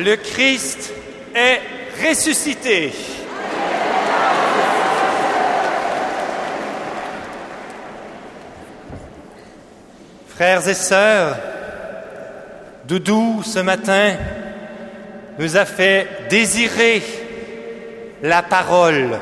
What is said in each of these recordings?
Le Christ est ressuscité. Frères et sœurs, Doudou, ce matin, nous a fait désirer la parole.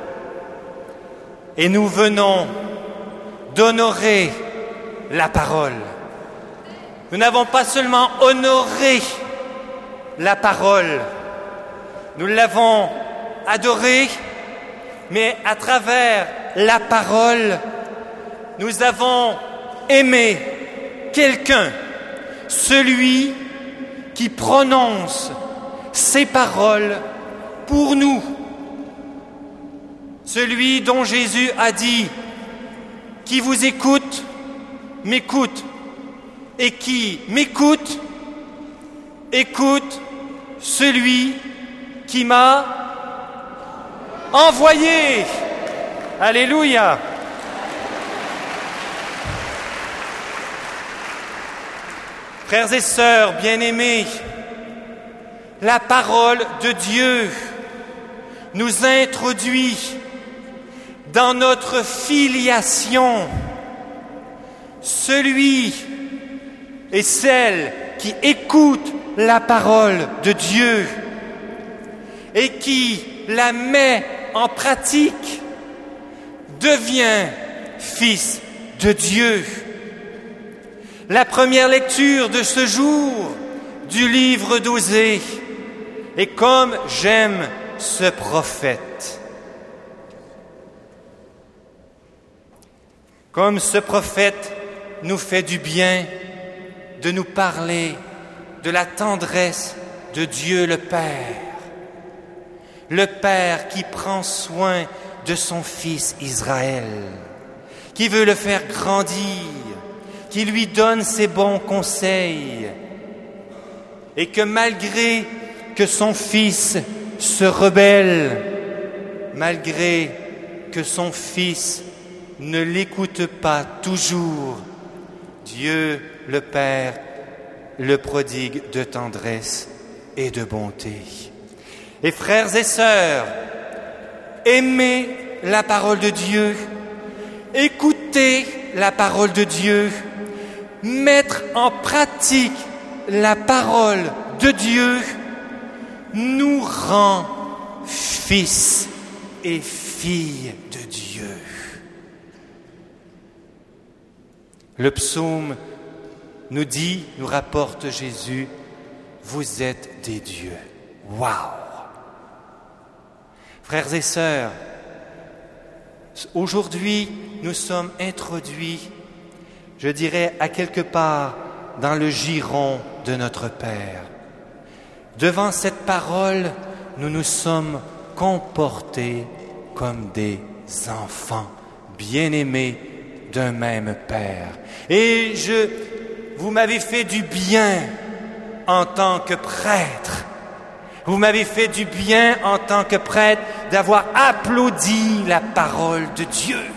Et nous venons d'honorer la parole. Nous n'avons pas seulement honoré la parole, nous l'avons adorée, mais à travers la parole, nous avons aimé quelqu'un, celui qui prononce ces paroles pour nous, celui dont Jésus a dit « Qui vous écoute, m'écoute, et qui m'écoute, écoute celui qui m'a envoyé. » Alléluia. Frères et sœurs bien-aimés, la parole de Dieu nous introduit dans notre filiation. Celui et celle qui écoute la parole de Dieu et qui la met en pratique devient fils de Dieu. La première lecture de ce jour du livre d'Osée est comme j'aime ce prophète. Comme ce prophète nous fait du bien de nous parler de la tendresse de Dieu le Père. Le Père qui prend soin de son Fils Israël, qui veut le faire grandir, qui lui donne ses bons conseils, et que malgré que son Fils se rebelle, malgré que son Fils ne l'écoute pas toujours, Dieu le Père le prodigue de tendresse et de bonté. Et frères et sœurs, aimez la parole de Dieu, écoutez la parole de Dieu, mettre en pratique la parole de Dieu nous rend fils et filles de Dieu. Le psaume nous dit, nous rapporte Jésus, vous êtes des dieux. Waouh! Frères et sœurs, aujourd'hui, nous sommes introduits, je dirais, à quelque part dans le giron de notre Père. Devant cette parole, nous nous sommes comportés comme des enfants bien-aimés d'un même Père. Et vous m'avez fait du bien en tant que prêtre. Vous m'avez fait du bien en tant que prêtre d'avoir applaudi la parole de Dieu.